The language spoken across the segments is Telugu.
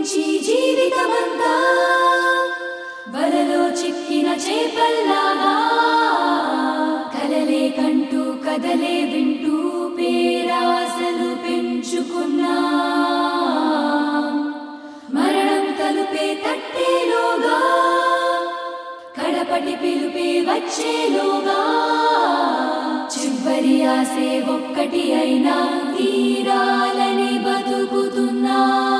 నుంచి జీవితమంతా వలలో చిక్కిన చేపల్లాగా కలలే కంటూ కదలే వింటూ పేరాసలు పెంచుకున్నా మరణం తలుపే తట్టేలోగా కడపటి పిలుపే వచ్చేలోగా చివరి ఆసే ఒక్కటి అయినా తీరాలని బతుకుతున్నా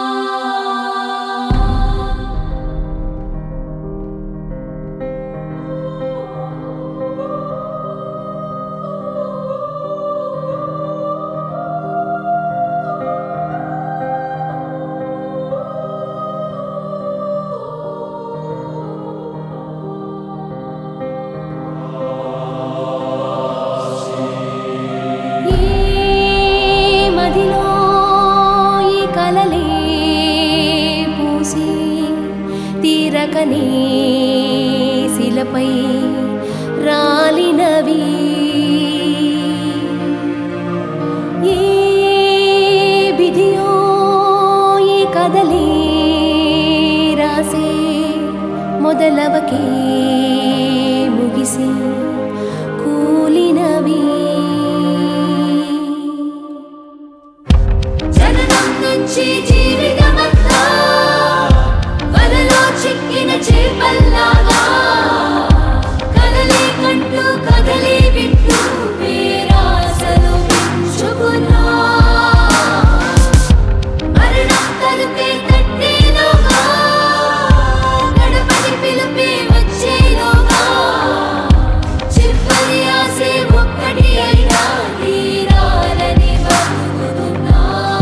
తీరకనే శిలపై రాలినవి ఏ విధియో ఈ కదలే రాసే మొదలవకే ముగిసి కూలినవి జననం నుంచి జీవితమంతా వలలో చిక్కిన చేపల్లాగా కలలే కంటూ కదలే వింటూ పేరాసలు పెంచుకున్నా మరణం తలుపే తట్టేలోగా గడపటి పిలుపే వచ్చేలోగా చివరి ఆసే ఒక్కటి అయినా తీరాలని బతుకుతున్నా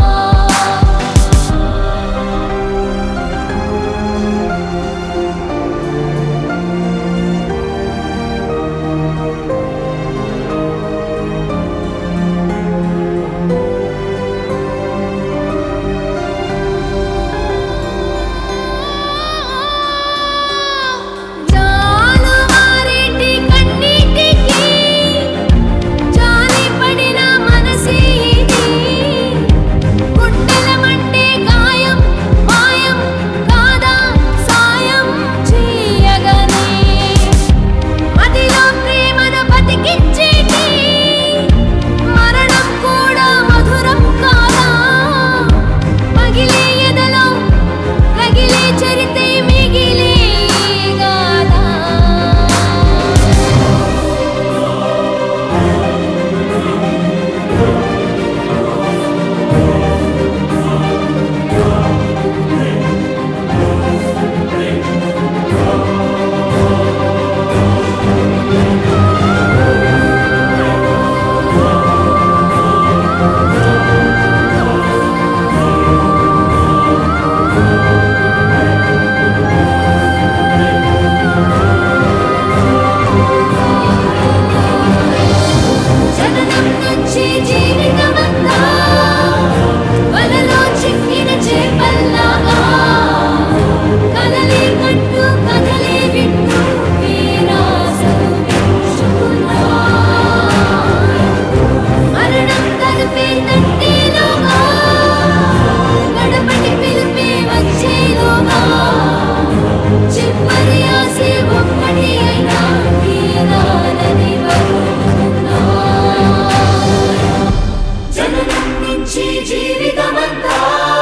జీవితమంతా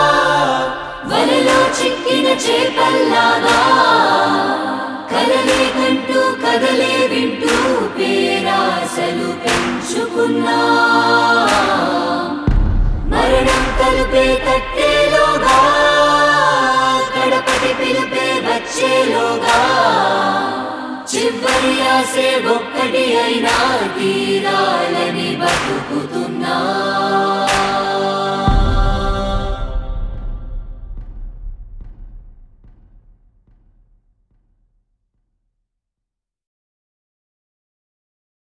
వలలో చిక్కిన చేపల్లాగా కలలే కంటూ కదలే వింటూ పేరాసలు పెంచుకున్నా మరణం తలుపే తట్టేలోగా కడపటి పిలుపే వచ్చేలోగా చివరి ఆసే ఒక్కటి అయినా తీరాలని బతుకుతున్నా